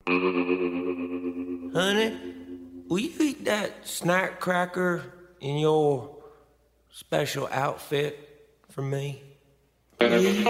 Honey, will you eat that snack cracker in your special outfit for me? Please?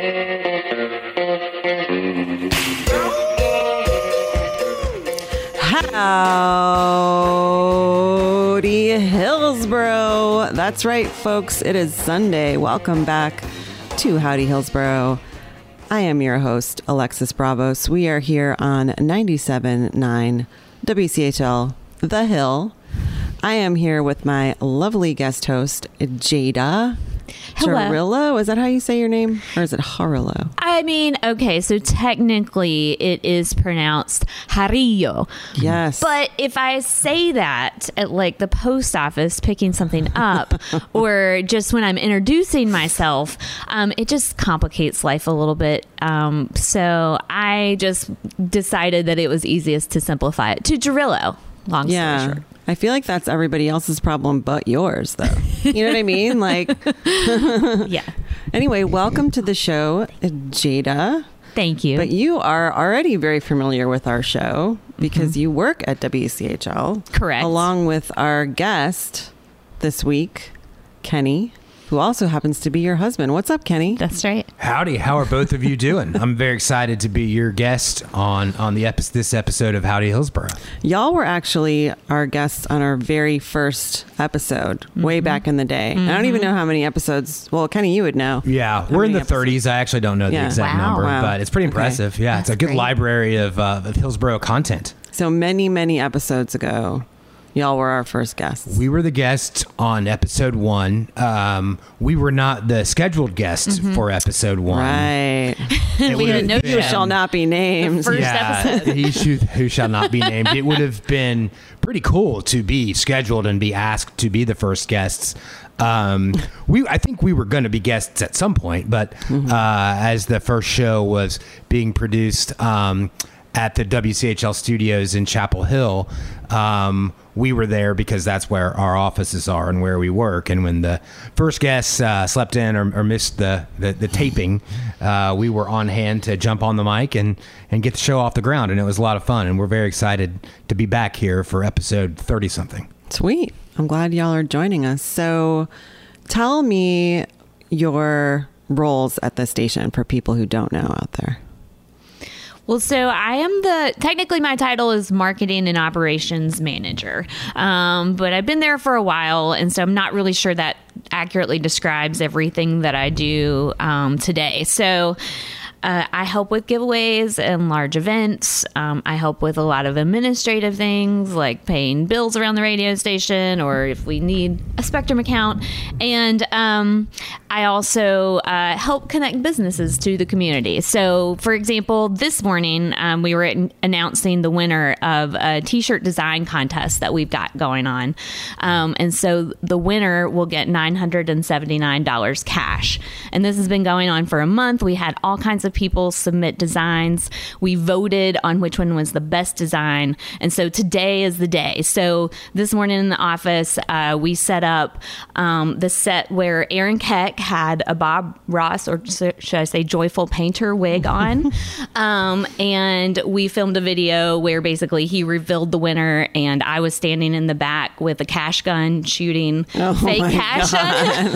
Howdy, Hillsboro. That's right, folks. It is Sunday. Welcome back to Howdy, Hillsboro. I am your host, Alexis Bravos. We are here on 97.9 WCHL, The Hill. I am here with my lovely guest host, Jada. Hello. Jarillo, is that how you say your name? Or is it Jarillo? I mean, okay, so technically it is pronounced Jarillo. Yes. But if I say that at like the post office picking something up or just when I'm introducing myself, it just complicates life a little bit. So I just decided that it was easiest to simplify it to Jarillo. Long story short. I feel like that's everybody else's problem but yours, though. You know what I mean? Like, yeah. Anyway, welcome to the show, Jada. Thank you. But you are already very familiar with our show because you work at WCHL. Correct. Along with our guest this week, Kenny, who also happens to be your husband. What's up, Kenny? That's right. Howdy. How are both of you doing? I'm very excited to be your guest on this episode of Howdy Hillsboro. Y'all were actually our guests on our very first episode way back in the day. I don't even know how many episodes. Well, Kenny, you would know. Yeah, we're in the 30s. I actually don't know the exact number, but it's pretty impressive. Okay. Yeah, That's it's a good great. library of Hillsboro content. So many episodes ago, y'all were our first guests. We were the guests on episode 1. We were not the scheduled guests for episode 1. Right. It We would had have no Who shall not be named. First episode. Who shall not be named. It would have been pretty cool to be scheduled and be asked to be the first guests. I think we were going to be guests at some point, but as the first show was being produced at the WCHL studios in Chapel Hill, we were there because that's where our offices are and where we work. And when the first guests slept in or missed the taping, we were on hand to jump on the mic and get the show off the ground. And it was a lot of fun. And we're very excited to be back here for episode 30-something. Sweet. I'm glad y'all are joining us. So tell me your roles at the station for people who don't know out there. Well, so I am technically my title is marketing and operations manager, but I've been there for a while, and so I'm not really sure that accurately describes everything that I do today. So I help with giveaways and large events. I help with a lot of administrative things like paying bills around the radio station or if we need a Spectrum account. And I also help connect businesses to the community. So, for example, this morning we were announcing the winner of a t-shirt design contest that we've got going on. And so the winner will get $979 cash. And this has been going on for a month. We had all kinds of people submit designs. We voted on which one was the best design. And so today is the day. So this morning in the office, we set up the set where Aaron Keck had a Bob Ross, or should I say Joyful Painter wig on. And we filmed a video where basically he revealed the winner and I was standing in the back with a cash gun shooting fake cash on.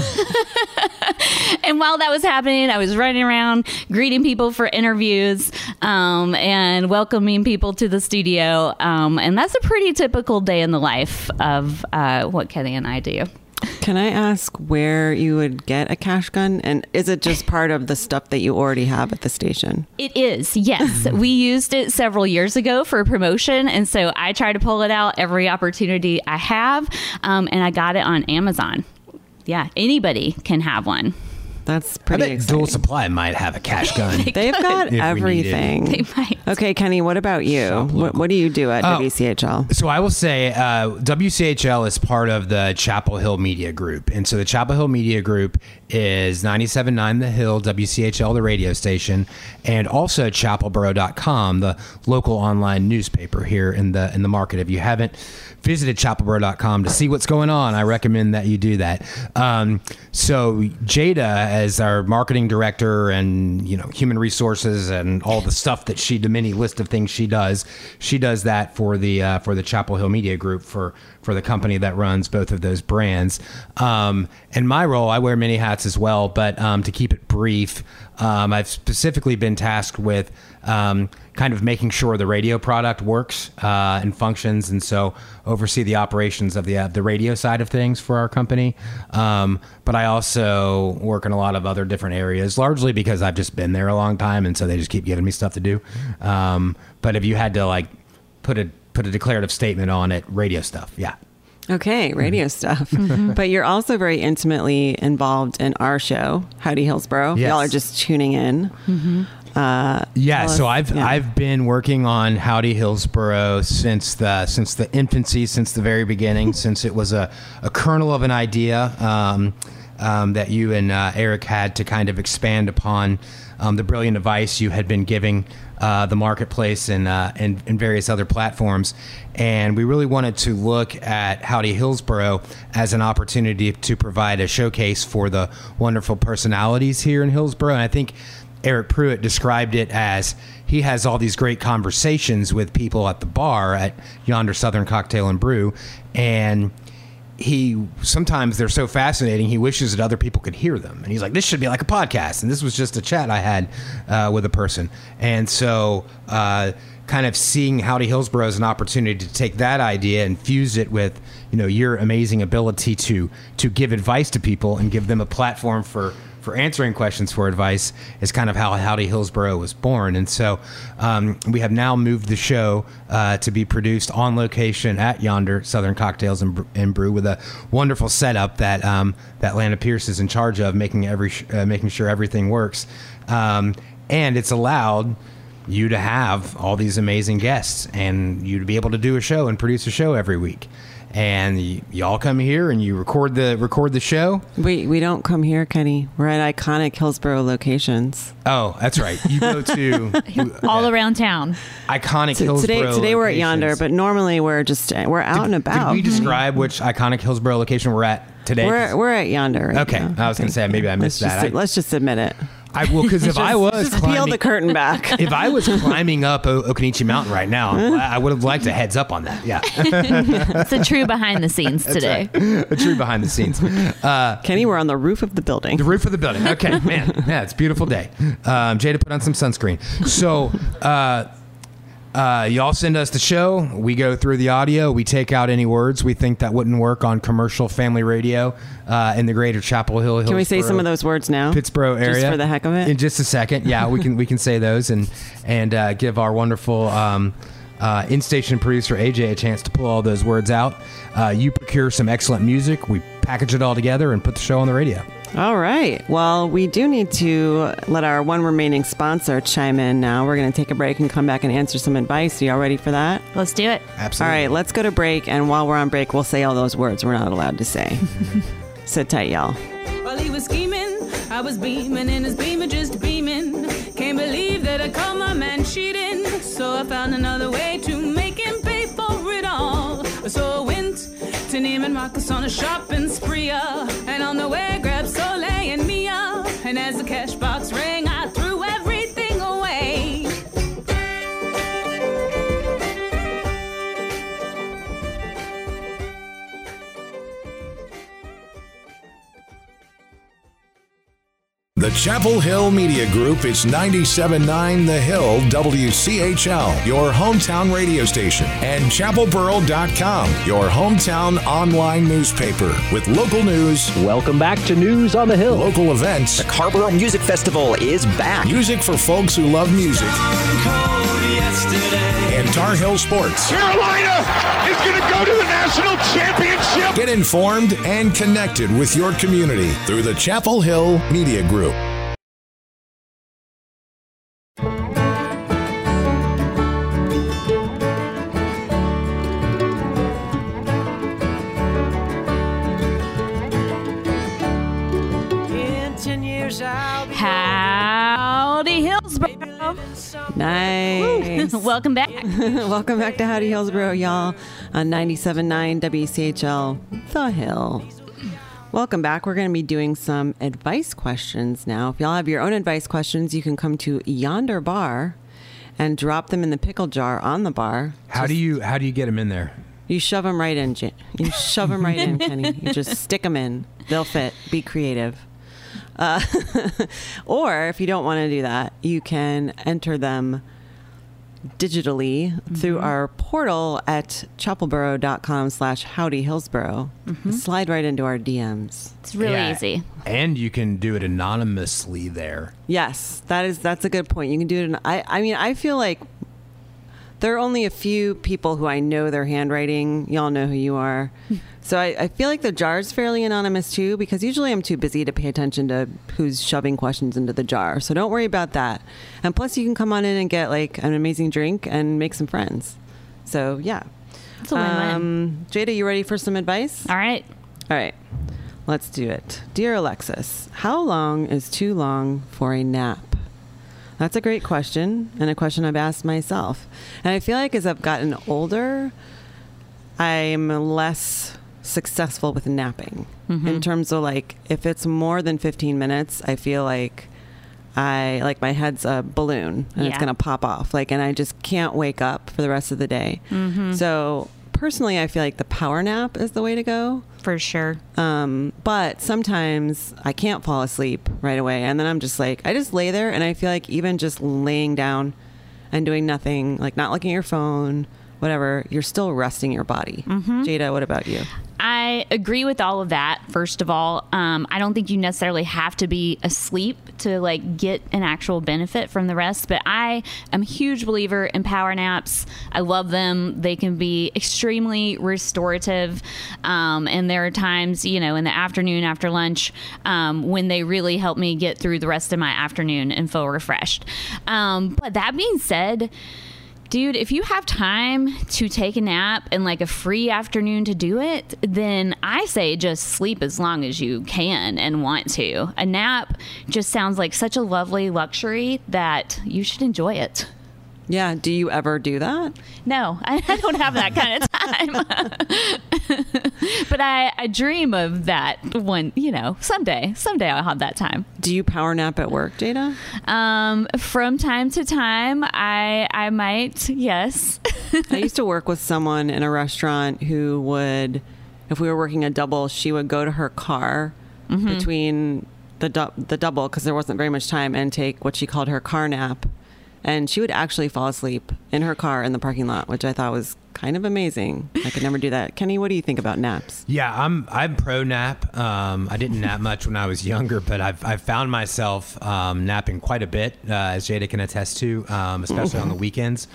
And while that was happening, I was running around greeting people for interviews and welcoming people to the studio. And that's a pretty typical day in the life of what Kenny and I do. Can I ask where you would get a cash gun? And is it just part of the stuff that you already have at the station? It is, yes. We used it several years ago for promotion. And so I try to pull it out every opportunity I have. And I got it on Amazon. Yeah, anybody can have one. That's I pretty bet exciting. Dual Supply might have a cash gun. They've got If we need it. everything. They might. Okay, Kenny, what about you? What do you do at WCHL? So I will say WCHL is part of the Chapel Hill Media Group. And so the Chapel Hill Media Group is 97.9 The Hill, WCHL, the radio station, and also chapelboro.com, the local online newspaper here in the market. If you haven't visited chapelboro.com to see what's going on, I recommend that you do that. So Jada as our marketing director and, human resources and all the stuff that the many list of things she does that for the Chapel Hill Media Group for the company that runs both of those brands. And my role, I wear many hats as well, but to keep it brief, I've specifically been tasked with kind of making sure the radio product works and functions, and so oversee the operations of the radio side of things for our company. But I also work in a lot of other different areas, largely because I've just been there a long time, and so they just keep giving me stuff to do. But if you had to put a declarative statement on it, radio stuff, yeah. Okay, radio stuff. But you're also very intimately involved in our show, Howdy Hillsboro. Yes. Y'all are just tuning in. So I've been working on Howdy Hillsboro since the infancy, since the very beginning, since it was a kernel of an idea that you and Eric had to kind of expand upon the brilliant advice you had been giving the marketplace and various other platforms. And we really wanted to look at Howdy Hillsboro as an opportunity to provide a showcase for the wonderful personalities here in Hillsboro. And I think Eric Pruitt described it as he has all these great conversations with people at the bar at Yonder Southern Cocktail and Brew, and sometimes they're so fascinating, he wishes that other people could hear them. And he's like, this should be like a podcast. And this was just a chat I had with a person. And so kind of seeing Howdy Hillsboro as an opportunity to take that idea and fuse it with, your amazing ability to give advice to people and give them a platform for answering questions for advice is kind of how Howdy Hillsboro was born. And so we have now moved the show to be produced on location at Yonder Southern Cocktails and Brew with a wonderful setup that Lana Pierce is in charge of, making sure everything works. And it's allowed you to have all these amazing guests and you to be able to do a show and produce a show every week. And y'all come here and you record the show. We don't come here, Kenny. We're at iconic Hillsboro locations. Oh, that's right. You go to all around town. Iconic Hillsboro. Today we're at Yonder, but normally we're out and about. Did we describe which iconic Hillsboro location we're at today? We're at Yonder. Right okay, now. I was going to say maybe I missed that. Let's just admit it. Because if I was just peel the curtain back. If I was climbing up Okanichi Mountain right now, I would have liked a heads up on that. Yeah, it's a true behind the scenes today. Right. A true behind the scenes. Kenny, we're on the roof of the building. The roof of the building. Okay, man. Yeah, it's a beautiful day. Jada put on some sunscreen. So. Y'all send us the show. We go through the audio. We take out any words we think that wouldn't work on commercial family radio in the greater Chapel Hill, Hillsboro, can we say some of those words now? Pittsboro area. Just for the heck of it? In just a second. Yeah, we can say those and give our wonderful in-station producer AJ a chance to pull all those words out. You procure some excellent music. We package it all together and put the show on the radio. All right. Well, we do need to let our one remaining sponsor chime in now. We're going to take a break and come back and answer some advice. Are y'all ready for that? Let's do it. Absolutely. All right. Let's go to break. And while we're on break, we'll say all those words we're not allowed to say. Sit tight, y'all. While he was scheming, I was beaming in his beamer, just beaming. Can't believe that I caught my man cheating. So I found another way to make him pay for it all. So I went to Neiman Marcus on a shopping spree, and on the way grabbed Soleil and Mia. And as the cash box rang, I threw everything away. The Chapel Hill Media Group is 97.9 The Hill WCHL, your hometown radio station, and chapelboro.com, your hometown online newspaper with local news. Welcome back to News on the Hill. Local events. The Carrboro Music Festival is back. Music for folks who love music. And Tar Heel sports. Carolina is going to go to the national championship. Get informed and connected with your community through the Chapel Hill Media Group. Howdy Hillsboro. Nice. Welcome back. Welcome back to Howdy Hillsboro, y'all, on 97.9 WCHL, The Hill. Welcome back. We're going to be doing some advice questions now. If y'all have your own advice questions, you can come to Yonder Bar and drop them in the pickle jar on the bar. How do you get them in there? You shove them right in. You shove them right in, Kenny. You just stick them in. They'll fit. Be creative. Or if you don't want to do that, you can enter them digitally through our portal at chapelboro.com/howdyhillsboro. Slide right into our DMs. It's really easy. And you can do it anonymously there. Yes, that's a good point. You can do it. I feel like there are only a few people who I know their handwriting. Y'all know who you are. So I feel like the jar is fairly anonymous too, because usually I'm too busy to pay attention to who's shoving questions into the jar. So don't worry about that. And plus you can come on in and get like an amazing drink and make some friends. So yeah. It's a win-win. Jada, you ready for some advice? All right. All right. Let's do it. Dear Alexis, how long is too long for a nap? That's a great question, and a question I've asked myself. And I feel like as I've gotten older, I'm less successful with napping. In terms of like, if it's more than 15 minutes, I feel like my head's a balloon and it's going to pop off. And I just can't wake up for the rest of the day. So personally, I feel like the power nap is the way to go. For sure. But sometimes I can't fall asleep right away. And then I'm just like, I just lay there and I feel like even just laying down and doing nothing, like not looking at your phone, whatever, you're still resting your body. Jada, what about you? I agree with all of that. First of all, I don't think you necessarily have to be asleep to like get an actual benefit from the rest, but I am a huge believer in power naps. I love them. They can be extremely restorative. And there are times, in the afternoon after lunch, when they really help me get through the rest of my afternoon and feel refreshed. But that being said, dude, if you have time to take a nap and like a free afternoon to do it, then I say just sleep as long as you can and want to. A nap just sounds like such a lovely luxury that you should enjoy it. Yeah. Do you ever do that? No, I don't have that kind of time. But I dream of that one, someday I'll have that time. Do you power nap at work, Jada? From time to time, I might, yes. I used to work with someone in a restaurant who would, if we were working a double, she would go to her car between the double, because there wasn't very much time, and take what she called her car nap. And she would actually fall asleep in her car in the parking lot, which I thought was kind of amazing. I could never do that. Kenny, what do you think about naps? Yeah, I'm pro nap. I didn't nap much when I was younger, but I've found myself napping quite a bit, as Jada can attest to, especially on the weekends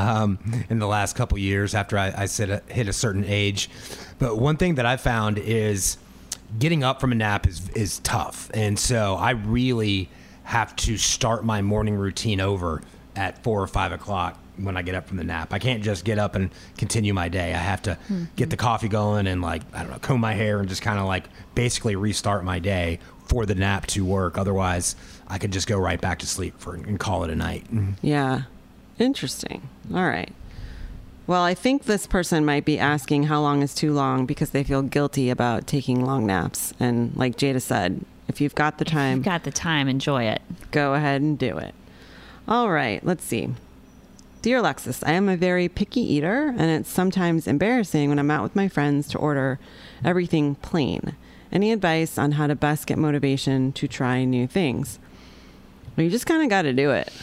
in the last couple years after I hit a certain age. But one thing that I found is getting up from a nap is tough. And so I really have to start my morning routine over at 4 or 5 o'clock when I get up from the nap. I can't just get up and continue my day. I have to get the coffee going and comb my hair and just kind of basically restart my day for the nap to work. Otherwise, I could just go right back to sleep and call it a night. Yeah. Interesting. All right. Well, I think this person might be asking how long is too long because they feel guilty about taking long naps. And like Jada said, if you've got the time, enjoy it. Go ahead and do it. All right, let's see. Dear Alexis, I am a very picky eater, and it's sometimes embarrassing when I'm out with my friends to order everything plain. Any advice on how to best get motivation to try new things? Well, you just kind of got to do it.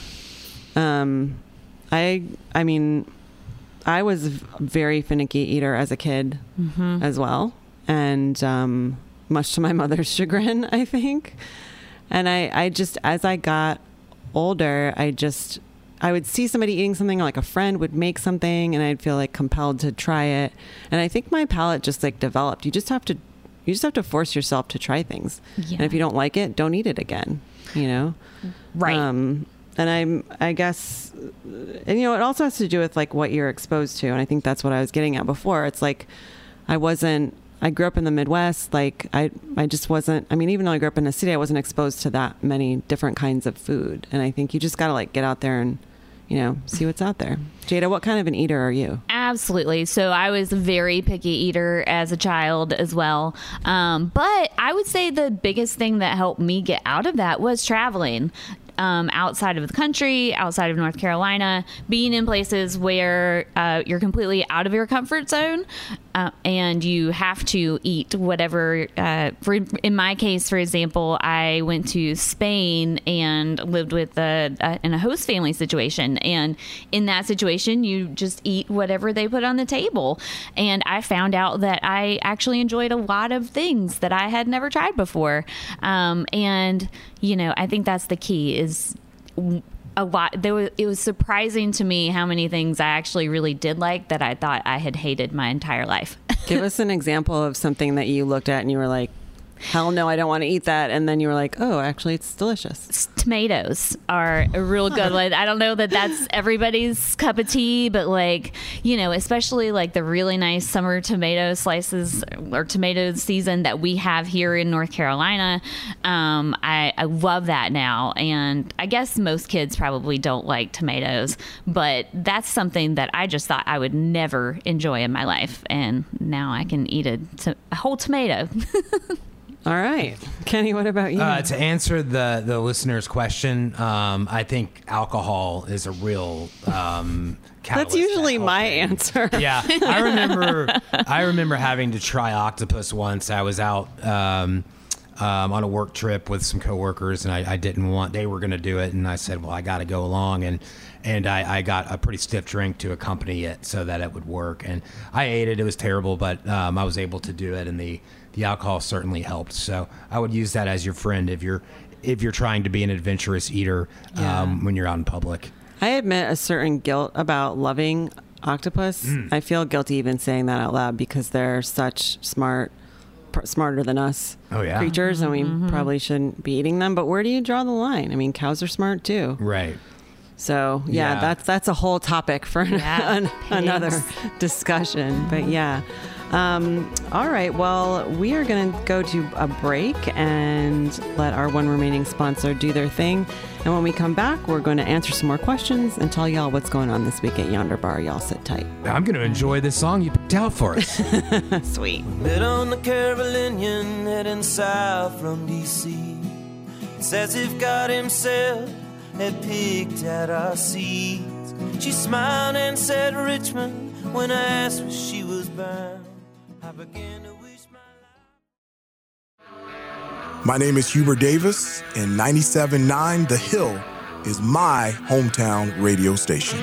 I mean, I was a very finicky eater as a kid as well, and much to my mother's chagrin, I think. And I just, as I got older, I would see somebody eating something, like a friend would make something, and I'd feel compelled to try it. And I think my palate just developed. You just have to force yourself to try things. Yeah. And if you don't like it, don't eat it again, Right. And I guess, and it also has to do with what you're exposed to. And I think that's what I was getting at before. It's I grew up in the Midwest. I just wasn't, even though I grew up in a city, I wasn't exposed to that many different kinds of food. And I think you just got to get out there and, see what's out there. Jada, what kind of an eater are you? Absolutely. So I was a very picky eater as a child as well. But I would say the biggest thing that helped me get out of that was traveling. Outside of the country, outside of North Carolina, being in places where you're completely out of your comfort zone, and you have to eat whatever. In my case, for example, I went to Spain and lived with in a host family situation, and in that situation, you just eat whatever they put on the table. And I found out that I actually enjoyed a lot of things that I had never tried before, and I think that's the key. Is a lot. It was surprising to me how many things I actually really did like that I thought I had hated my entire life. Give us an example of something that you looked at and you were like, hell no, I don't want to eat that. And then you were like, oh, actually, it's delicious. Tomatoes are a real good one. I don't know that that's everybody's cup of tea, but especially like the really nice summer tomato slices or tomato season that we have here in North Carolina. I love that now. And I guess most kids probably don't like tomatoes, but that's something that I just thought I would never enjoy in my life. And now I can eat a whole tomato. All right. Kenny, what about you? To answer the listener's question, I think alcohol is a real catalyst. That's usually my answer. Yeah. I remember having to try octopus once. I was out on a work trip with some coworkers, and I didn't want, they were going to do it, and I said, well, I got to go along, and I got a pretty stiff drink to accompany it so that it would work. And I ate it. It was terrible, but I was able to do it, and the alcohol certainly helped. So I would use that as your friend if you're trying to be an adventurous eater when you're out in public. I admit a certain guilt about loving octopus. I feel guilty even saying that out loud because they're such smarter than us creatures, and we probably shouldn't be eating them. But where do you draw the line? I mean, cows are smart too. Right. So that's a whole topic for another discussion. But all right. Well, we are going to go to a break and let our one remaining sponsor do their thing. And when we come back, we're going to answer some more questions and tell y'all what's going on this week at Yonder Bar. Y'all sit tight. I'm going to enjoy this song you picked out for us. Sweet. Lit on the Carolinian heading south from D.C. It's as if God himself had picked out our seats. She smiled and said Richmond when I asked where she was bound. I began to wish my life. My name is Hubert Davis, and 97.9 The Hill is my hometown radio station.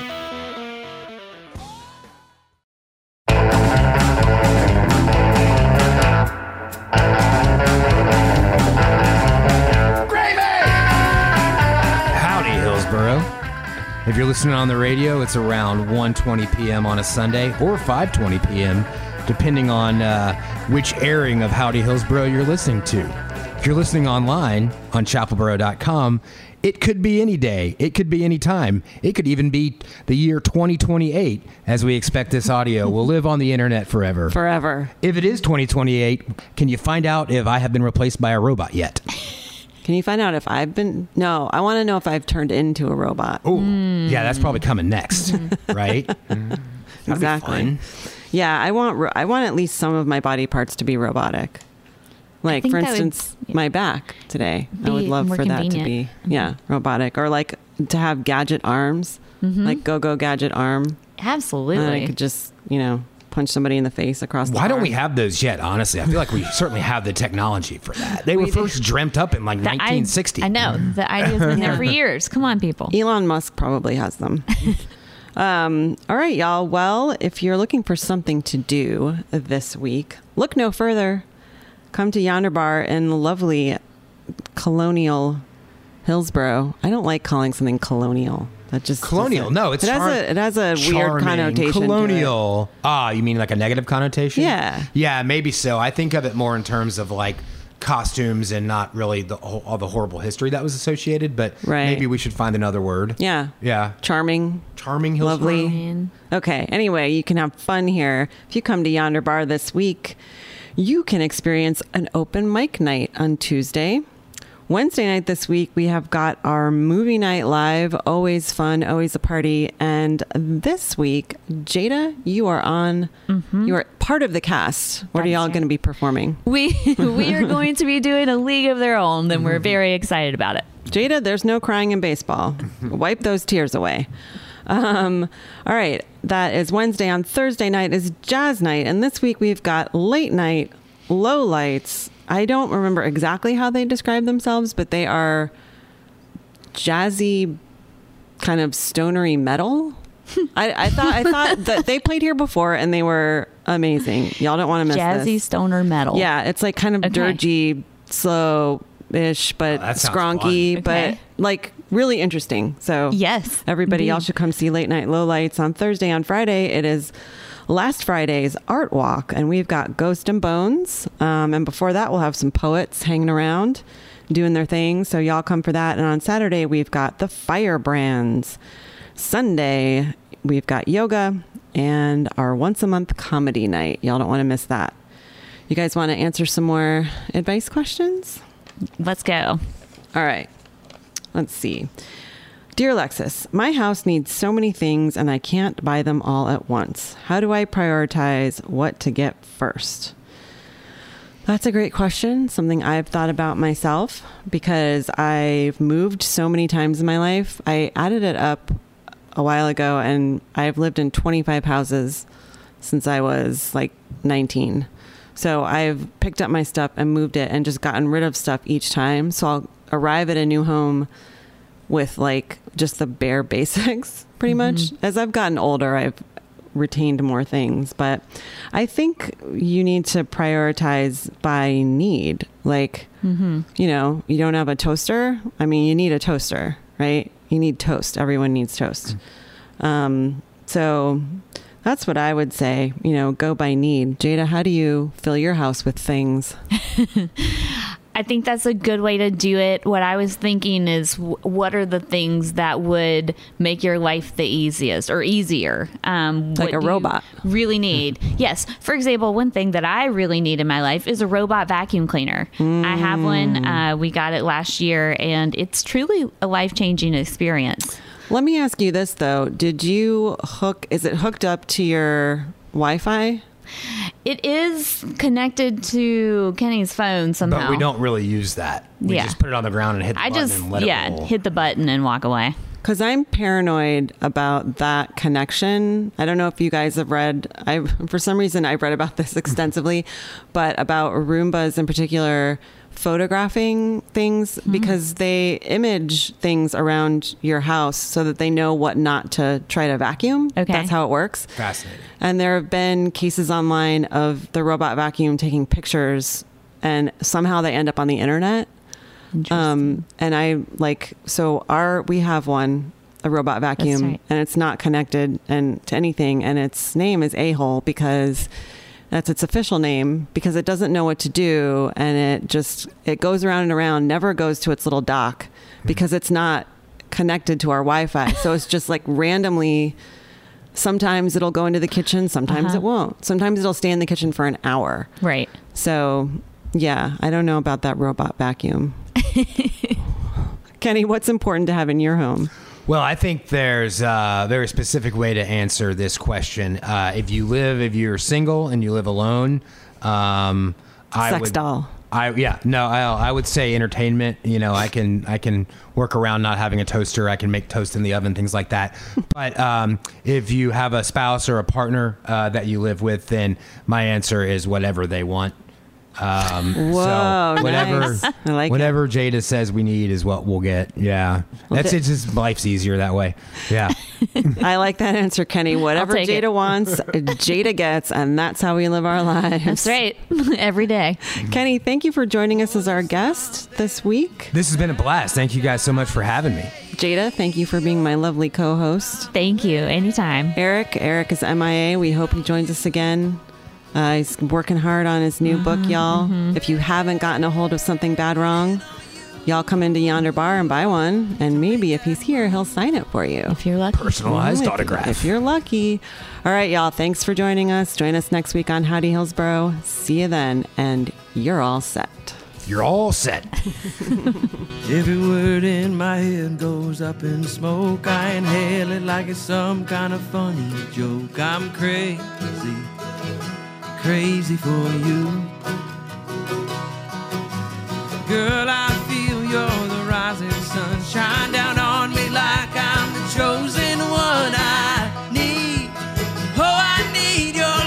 Howdy, Hillsboro. If you're listening on the radio, it's around 1:20 p.m. on a Sunday or 5:20 p.m., depending on which airing of Howdy Hillsboro you're listening to. If you're listening online on chapelboro.com, it could be any day. It could be any time. It could even be the year 2028, as we expect this audio will live on the internet forever. Forever. If it is 2028, can you find out if I have been replaced by a robot yet? Can you find out if I've been? No, I want to know if I've turned into a robot. Oh, yeah, that's probably coming next, right? Exactly. Yeah, I want at least some of my body parts to be robotic. Like, for instance, my back today. I would love for that to be, robotic. Or like to have gadget arms, like go-go gadget arm. Absolutely. And I could just, punch somebody in the face across the Why arm. don't we have those yet, honestly? I feel like we certainly have the technology for that. They were first dreamt up in like 1960. I know. The idea's been there for years. Come on, people. Elon Musk probably has them. All right, y'all. Well, if you're looking for something to do this week, look no further. Come to Yonder Bar in lovely colonial Hillsboro. I don't like calling something colonial. That just colonial. No, it has a weird connotation. Colonial. You mean like a negative connotation? Yeah. Yeah, maybe so. I think of it more in terms of like costumes and not really all the horrible history that was associated. But maybe we should find another word. Yeah. Yeah. Charming. Hillsboro. Lovely. Okay. Anyway, you can have fun here. If you come to Yonder Bar this week, you can experience an open mic night on Tuesday. Wednesday night this week, we have got our movie night live. Always fun, always a party. And this week, Jada, you are on. You are part of the cast. What are y'all going to be performing? We are going to be doing A League of Their Own, and we're very excited about it. Jada, there's no crying in baseball. Wipe those tears away. All right. That is Wednesday. On Thursday night is jazz night. And this week we've got late night, low lights. I don't remember exactly how they describe themselves, but they are jazzy, kind of stonery metal. I thought that they played here before and they were amazing. Y'all don't want to miss Jazzy this. stoner metal. Yeah, it's like kind of dirgy, slow-ish, but skronky, but like really interesting. So yes, everybody, y'all should come see Late Night Low Lights on Thursday. On Friday, it is last Friday's Art Walk, and we've got Ghost and Bones. And before that, we'll have some poets hanging around doing their thing. So y'all come for that. And on Saturday, we've got the Firebrands. Sunday, we've got yoga and our once a month comedy night. Y'all don't want to miss that. You guys want to answer some more advice questions? Let's go. All right. Let's see. Dear Alexis, my house needs so many things and I can't buy them all at once. How do I prioritize what to get first? That's a great question. Something I've thought about myself because I've moved so many times in my life. I added it up a while ago and I've lived in 25 houses since I was like 19. So I've picked up my stuff and moved it and just gotten rid of stuff each time. So I'll arrive at a new home with like just the bare basics pretty much. As I've gotten older, I've retained more things, but I think you need to prioritize by need. Like, you know, you don't have a toaster. I mean, you need a toaster, right? You need toast. Everyone needs toast. So that's what I would say, you know, go by need. Jada, how do you fill your house with things? I think that's a good way to do it. What I was thinking is what are the things that would make your life the easiest or easier? Like a robot. Really need. Yes. For example, one thing that I really need in my life is a robot vacuum cleaner. I have one. We got it last year and it's truly a life-changing experience. Let me ask you this though. Is it hooked up to your Wi-Fi? It is connected to Kenny's phone somehow. But we don't really use that. We just put it on the ground and hit the button and let it roll. Hit the button and walk away. Because I'm paranoid about that connection. I don't know if you guys have read, for some reason I've read about this extensively, but about Roombas in particular photographing things because they image things around your house so that they know what not to try to vacuum. Okay. That's how it works. Fascinating. And there have been cases online of the robot vacuum taking pictures and somehow they end up on the internet. And we have one, a robot vacuum, right. and it's not connected to anything. And its name is A-Hole because that's its official name, because it doesn't know what to do. And it goes around and around, never goes to its little dock because it's not connected to our Wi-Fi. So it's just like randomly, sometimes it'll go into the kitchen, sometimes it won't. Sometimes it'll stay in the kitchen for an hour. Right. So yeah, I don't know about that robot vacuum. Kenny, what's important to have in your home? Well, I think there's a very specific way to answer this question. If you're single and you live alone, I would say entertainment. You know, I can work around not having a toaster. I can make toast in the oven, things like that. But if you have a spouse or a partner that you live with, then my answer is whatever they want. Whoa, so whatever, nice. I like whatever Jada says we need is what we'll get. Yeah. That's it. Just life's easier that way. Yeah. I like that answer, Kenny. Whatever Jada wants, Jada gets, and that's how we live our lives. That's right. Every day. Kenny, thank you for joining us as our guest this week. This has been a blast. Thank you guys so much for having me. Jada, thank you for being my lovely co-host. Thank you. Anytime. Eric is MIA. We hope he joins us again. He's working hard on his new book, y'all. If you haven't gotten a hold of Something Bad Wrong, y'all come into Yonder Bar and buy one. And maybe if he's here, he'll sign it for you. If you're lucky. Personalized autograph. If you're lucky. All right, y'all. Thanks for joining us. Join us next week on Howdy Hillsboro. See you then. And you're all set. you're all set. Every word in my head goes up in smoke. I inhale it like it's some kind of funny joke. I'm crazy, crazy for you. Girl, I feel you're the rising sun. Shine down on me like I'm the chosen one. I need, oh, I need your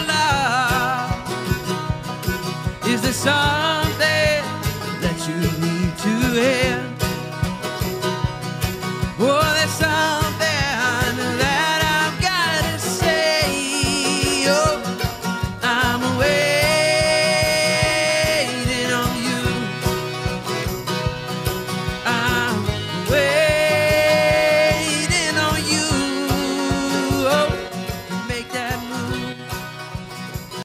love. Is there something that you need to hear? Oh, there's something that I've got to say. Oh, I'm waiting on you. I'm waiting.